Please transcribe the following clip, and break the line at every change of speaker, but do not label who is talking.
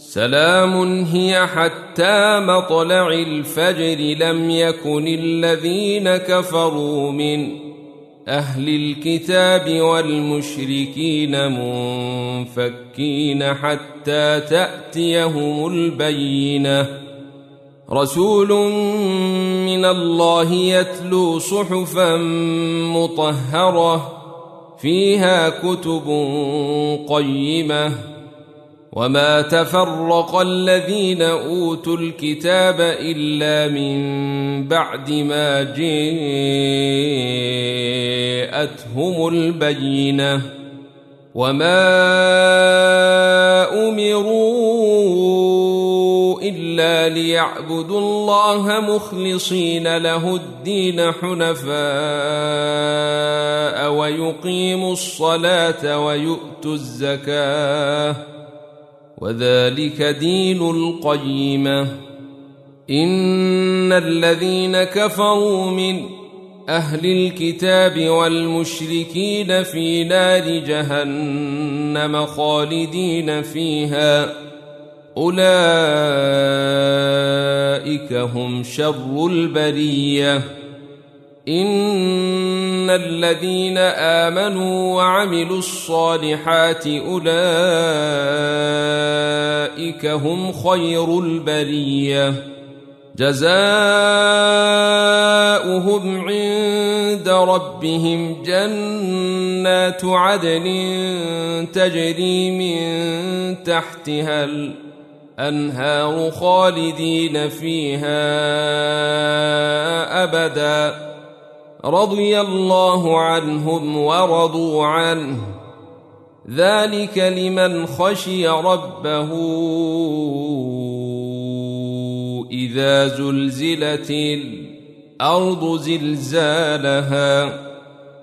سلام هي حتى مطلع الفجر. لم يكن الذين كفروا من أهل الكتاب والمشركين منفكين حتى تأتيهم البينة. رسول من الله يتلو صحفا مطهرة فيها كتب قيمة. وما تفرق الذين أوتوا الكتاب إلا من بعد ما جاءتهم البينة. وما أمروا إلا ليعبدوا الله مخلصين له الدين حنفاء ويقيموا الصلاة ويؤتوا الزكاة وذلك دين القيمة. إن الذين كفروا من أهل الكتاب والمشركين في نار جهنم خالدين فيها أولئك هم شر البرية. إن الذين آمنوا وعملوا الصالحات أولئك هم خير البرية. جزاؤهم عند ربهم جنات عدن تجري من تحتها الأنهار خالدين فيها أبدا. رضي الله عنهم ورضوا عنه ذلك لمن خشي ربه. إذا زلزلت الأرض زلزالها